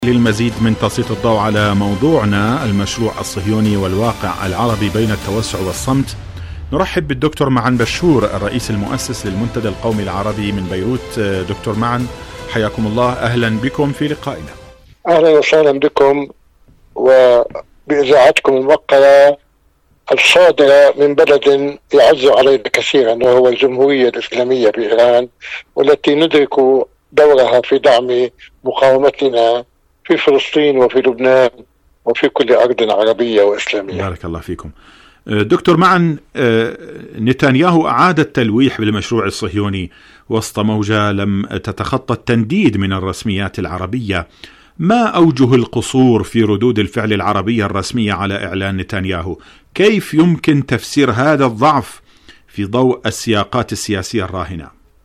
للمزيد من تسليط الضوء على موضوعنا المشروع الصهيوني والواقع العربي بين التوسع والصمت، نرحب بالدكتور معن بشور الرئيس المؤسس للمنتدى القومي العربي من بيروت. دكتور معن، حياكم الله، أهلا بكم في لقائنا. أهلا وسهلا بكم وبإذاعتكم الموقرة الصادرة من بلد يعز علينا كثيرا وهو الجمهورية الإسلامية بإيران، والتي ندرك دورها في دعم مقاومتنا في فلسطين وفي لبنان وفي كل أرض عربية وإسلامية. بارك الله فيكم. دكتور معن، نتنياهو أعاد التلويح بالمشروع الصهيوني وسط موجة لم تتخطى التنديد من الرسميات العربية. ما أوجه القصور في ردود الفعل العربية الرسمية على إعلان نتنياهو؟ كيف يمكن تفسير هذا الضعف في ضوء السياقات السياسية الراهنة؟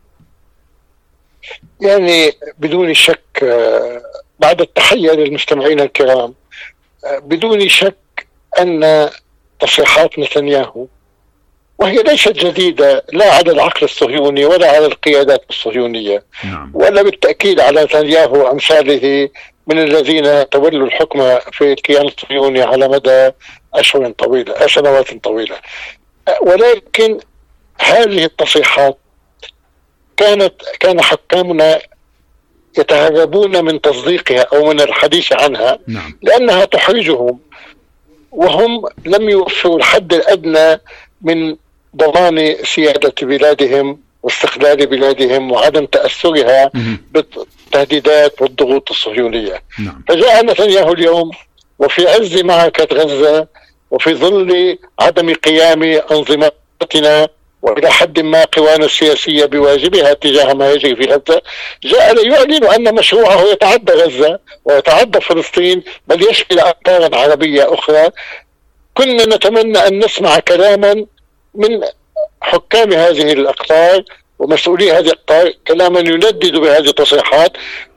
يعني بدون شك، بعد التحية للمستمعين الكرام، بدون شك أن تصريحات نتنياهو، وهي ليست جديدة لا على العقل الصهيوني ولا على القيادات الصهيونية، ولا بالتأكيد على نتنياهو وأمثاله من الذين تولوا الحكم في الكيان الصهيوني على مدى سنوات طويلة. ولكن هذه التصريحات كان حكامنا يتهربون من تصديقها أو من الحديث عنها، لأنها تحرجهم، وهم لم يوفروا الحد الأدنى من ضمان سيادة بلادهم واستقلال بلادهم وعدم تأثرها بالتهديدات والضغوط الصهيونية. فجاء نتنياهو اليوم وفي عز معركة غزة وفي ظل عدم قيام أنظمتنا وإلى حد ما قوانا السياسية بواجبها تجاه ما يجري في غزة، جاء ليعلن أن مشروعه يتعدى غزة ويتعدى فلسطين، بل يشمل أقطارا عربية أخرى. كنا نتمنى أن نسمع كلاما من حكام هذه الأقطار ومسؤولي هذه الأقطار، كلاما يندد بهذه التصريحات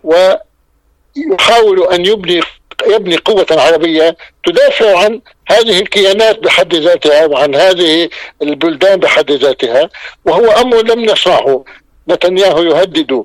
ويحاول أن يبني قوة عربية تدافع عن هذه الكيانات بحد ذاتها وعن هذه البلدان بحد ذاتها، وهو أمر لم نسمعه. نتنياهو يهدد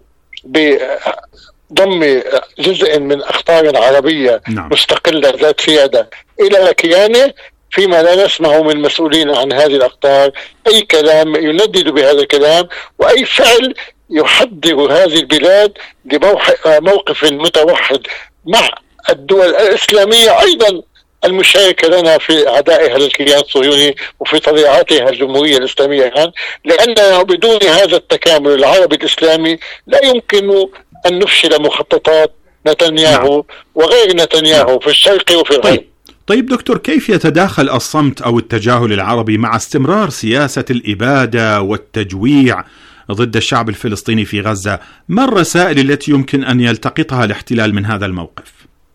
بضم جزء من أقطار عربية مستقلة ذات سيادة إلى كيانه، فيما لا نسمع من مسؤولين عن هذه الأقطار أي كلام يندد بهذا الكلام وأي فعل يحضر هذه البلاد لموقف متوحد مع الدول الإسلامية أيضا المشاركة لنا في عدائها للكيان الصهيوني وفي طبيعتها الجمهورية الإسلامية، لأن بدون هذا التكامل العربي الإسلامي لا يمكن أن نفشل مخططات نتنياهو وغير نتنياهو في الشرق وفي الغرب. طيب دكتور، كيف يتداخل الصمت أو التجاهل العربي مع استمرار سياسة الإبادة والتجويع ضد الشعب الفلسطيني في غزة؟ ما الرسائل التي يمكن أن يلتقطها الاحتلال من هذا الموقف؟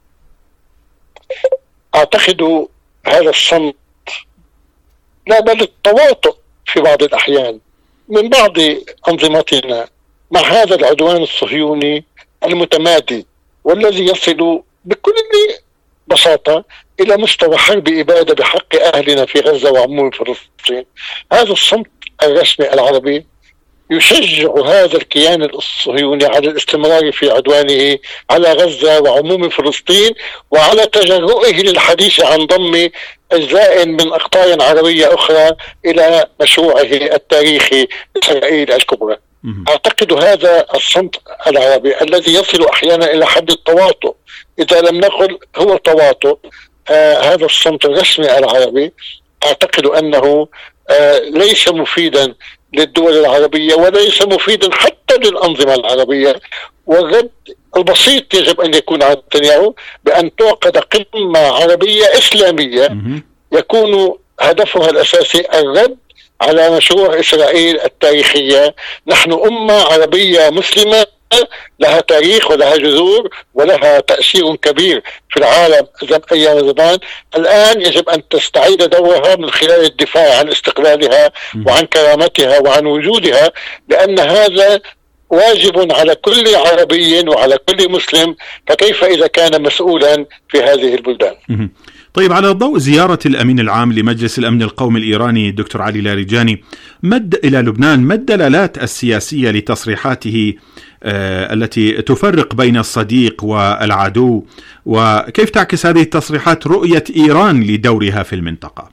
أعتقد هذا الصمت، لا بل التواطؤ في بعض الأحيان من بعض أنظمتنا مع هذا العدوان الصهيوني المتمادي والذي يصل بكل بساطة إلى مستوى حرب إبادة بحق أهلنا في غزة وعموم فلسطين. هذا الصمت الرسمي العربي يشجع هذا الكيان الصهيوني على الاستمرار في عدوانه على غزة وعموم فلسطين وعلى تجرؤه للحديث عن ضم أجزاء من أقطار عربية أخرى إلى مشروعه التاريخي إسرائيل الكبرى. أعتقد هذا الصمت العربي الذي يصل أحيانا إلى حد التواطؤ، إذا لم نقل هو التواطؤ، هذا الصمت الرسمي العربي أعتقد أنه ليس مفيدا للدول العربية وليس مفيدا حتى للأنظمة العربية. والرد البسيط يجب أن يكون على نتنياهو بأن تعقد قمة عربية إسلامية يكون هدفها الأساسي الرد على مشروع إسرائيل التاريخية. نحن أمة عربية مسلمة لها تاريخ ولها جذور ولها تأثير كبير في العالم أيام زمان. الآن يجب أن تستعيد دورها من خلال الدفاع عن استقلالها وعن كرامتها وعن وجودها، لأن هذا واجب على كل عربي وعلى كل مسلم، فكيف إذا كان مسؤولا في هذه البلدان؟ طيب، على ضوء زيارة الأمين العام لمجلس الأمن القومي الإيراني دكتور علي لاریجانی إلى لبنان، ما الدلالات السياسية لتصريحاته التي تفرق بين الصديق والعدو، وكيف تعكس هذه التصريحات رؤية إيران لدورها في المنطقة؟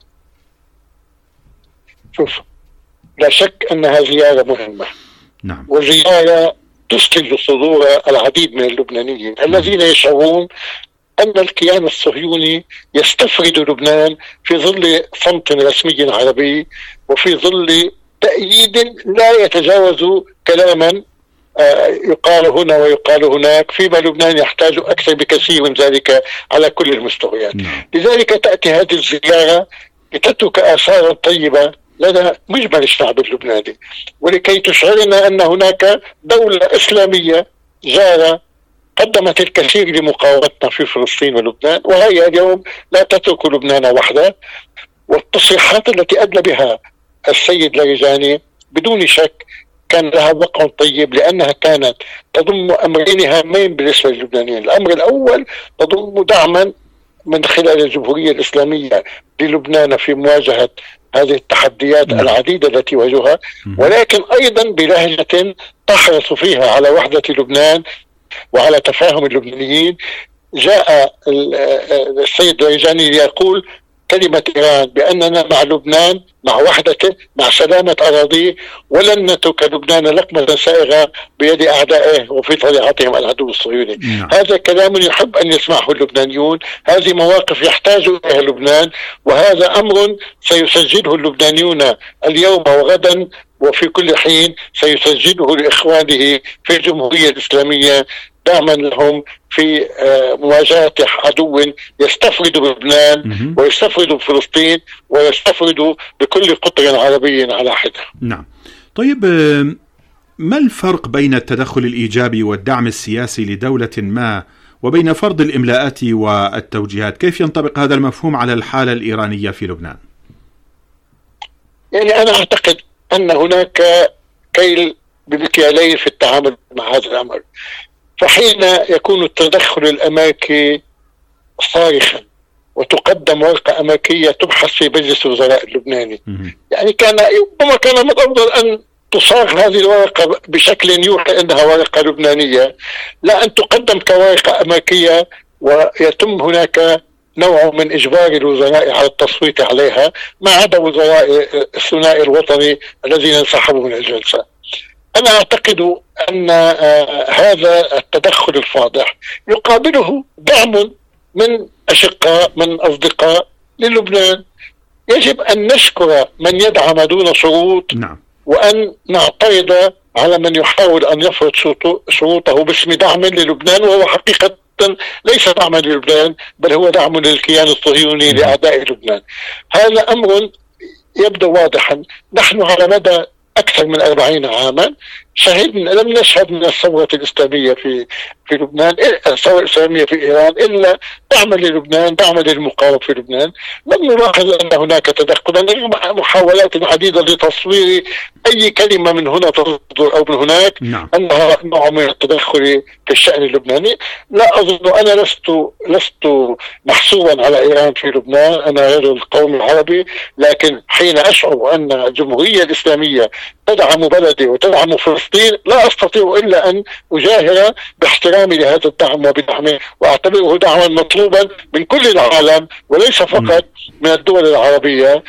شوف، لا شك أنها زيارة مهمة. نعم. وزيارة تسكن صدور العديد من اللبنانيين الذين يشعرون أن الكيان الصهيوني يستفرد لبنان في ظل صمت رسمي عربي، وفي ظل تأييد لا يتجاوز كلاما يقال هنا ويقال هناك، فيما لبنان يحتاج أكثر بكثير من ذلك على كل المستويات. لذلك تأتي هذه الزيارة لتترك آثارا طيبة لدى مجمل الشعب اللبناني، ولكي تشعرنا أن هناك دولة إسلامية جارة قدمت الكثير لمقاومتنا في فلسطين ولبنان، وهي اليوم لا تترك لبنان وحده. والتصريحات التي أدلى بها السيد لاریجانی بدون شك كان لها وقع طيب، لأنها كانت تضم أمرين هامين بالنسبة للبنانيين. الأمر الأول تضم دعما من خلال الجمهورية الإسلامية للبنان في مواجهة هذه التحديات العديدة التي واجهها، ولكن أيضا بلهجة تحرص فيها على وحدة لبنان وعلى تفاهم اللبنانيين. جاء السيد لاریجانی ليقول كلمة إيران بأننا مع لبنان، مع وحدته، مع سلامة أراضيه، ولن نترك لبنان لقمة سائغة بيد أعدائه وفي طليعتهم العدو الصهيوني. هذا كلام يحب أن يسمعه اللبنانيون، هذه مواقف يحتاج إليها لبنان، وهذا أمر سيسجله اللبنانيون اليوم وغدا وفي كل حين سيسجله لإخوانه في الجمهورية الإسلامية دعما لهم في مواجهة عدو يستفرد بلبنان ويستفرد بفلسطين ويستفرد بكل قطر عربي على حدة. نعم. طيب، ما الفرق بين التدخل الإيجابي والدعم السياسي لدولة ما وبين فرض الإملاءات والتوجيهات؟ كيف ينطبق هذا المفهوم على الحالة الإيرانية في لبنان؟ يعني أنا أعتقد أن هناك كيل بمكيالين في التعامل مع هذا الأمر. فحين يكون التدخل الأمريكي صارخا وتقدم ورقة أمريكية تبحث في مجلس الوزراء اللبناني، يعني ربما كان من الأفضل أن تصاغ هذه الورقة بشكل يوحي أنها ورقة لبنانية، لا أن تقدم كورقة أمريكية ويتم هناك نوع من إجبار الوزراء على التصويت عليها، ما عدا وزراء الثنائي الوطني الذين انسحبوا من الجلسة. أنا أعتقد أن هذا التدخل الفاضح يقابله دعم من أشقاء، من أصدقاء للبنان. يجب أن نشكر من يدعم دون شروط، وأن نعترض على من يحاول أن يفرض شروطه باسم دعم للبنان، وهو حقيقة ليس دعما للبنان بل هو دعم للكيان الصهيوني لأعداء لبنان. هذا أمر يبدو واضحا. نحن على مدى أكثر من 40 عاما لم نشهد من الثورة الإسلامية في لبنان، الثورة الإسلامية في إيران، إلا دعما للبنان، دعما للمقاومة في لبنان. لم نلاحظ أن هناك تدخل، محاولات عديدة لتصوير أي كلمة من هنا تصدر أو من هناك أنها نوع من التدخل في الشأن اللبناني. لا أظن، أنا لست محسوبا على إيران في لبنان، أنا رجل قومي عربي، لكن حين أشعر أن الجمهورية الإسلامية تدعم بلدي وتدعم فلسطين لا أستطيع إلا أن أجاهر باحترامي لهذا الدعم وبدعمه، وأعتبره دعما مطلوبا من كل العالم وليس فقط من الدول العربية،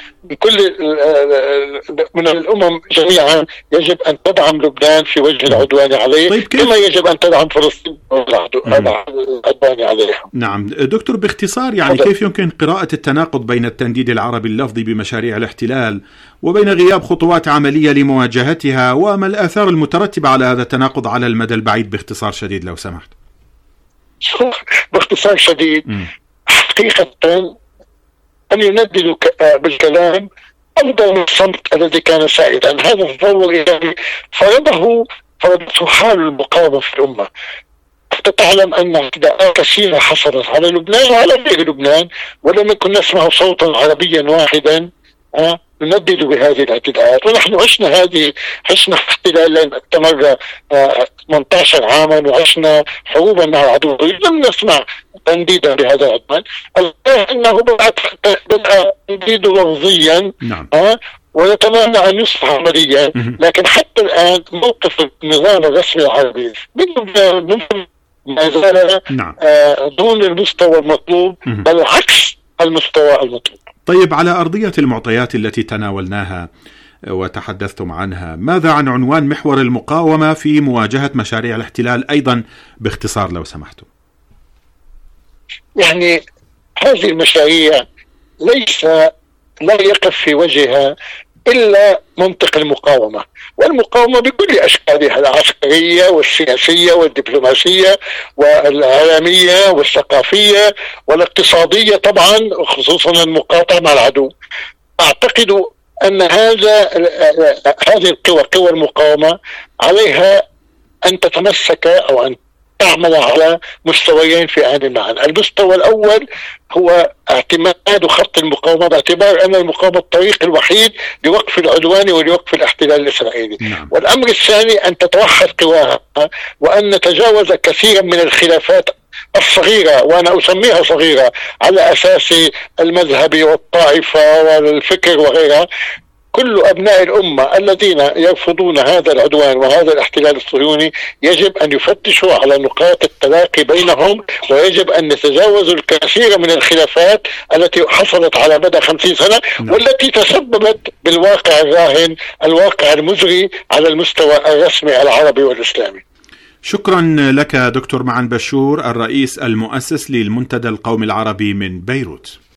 من الأمم جميعا يجب أن تدعم لبنان في وجه العدوان عليه. طيب، كما يجب أن تدعم فلسطين العدوان عليها. نعم دكتور، باختصار يعني كيف يمكن قراءة التناقض بين التنديد العربي اللفظي بمشاريع الاحتلال وبين غياب خطوات عملية لمواجهتها، وما الآثار المترتبة على هذا التناقض على المدى البعيد باختصار شديد لو سمحت؟ باختصار شديد، حقيقة أن يندد بالكلام أفضل من الصمت الذي كان سائدا. هذا التطور الإيراني فرضته حال المقاومة في الأمة. أنت تعلم أن اعتداءات كثيرة حصلت على لبنان وعلى غير لبنان، ولم يكن نسمع صوتا عربيا واحدا نندد بهذه الاعتداءات. ونحن عشنا احتلالا استمر 18 عاما، وعشنا حروبا مع العدو، لم نسمع تنديدا بهذا العدوان. انه بدأ تنديد لفظيا، ونتمنى أن يصبح عمليا. لكن حتى الآن موقف النظام الرسمي العربي ما زال دون المستوى المطلوب، بل عكس المستوى المطلوب. طيب، على أرضية المعطيات التي تناولناها وتحدثتم عنها، ماذا عن عنوان محور المقاومة في مواجهة مشاريع الاحتلال أيضا باختصار لو سمحتم؟ يعني هذه المشاريع لا يقف في وجهها إلا منطق المقاومة، والمقاومة بكل أشكالها العسكرية والسياسية والدبلوماسية والإعلامية والثقافية والاقتصادية طبعا، خصوصا المقاطعة مع العدو. أعتقد أن هذه القوى، قوى المقاومة، عليها أن تتمسك أو أن تعمل على مستويين في آن معا. المستوى الأول هو اعتماد خط المقاومة، باعتبار أن المقاومة الطريق الوحيد لوقف العدوان ولوقف الاحتلال الإسرائيلي. والأمر الثاني أن تتوحد قواها، وأن نتجاوز كثيرا من الخلافات الصغيرة، وأنا أسميها صغيرة، على أساس المذهب والطائفة والفكر وغيرها. كل أبناء الأمة الذين يرفضون هذا العدوان وهذا الاحتلال الصهيوني يجب أن يفتشوا على نقاط التلاقي بينهم، ويجب أن نتجاوز الكثير من الخلافات التي حصلت على مدى 50 سنة والتي تسببت بالواقع الراهن، الواقع المزري على المستوى الرسمي العربي والإسلامي. شكرا لك دكتور معن بشور، الرئيس المؤسس للمنتدى القومي العربي من بيروت.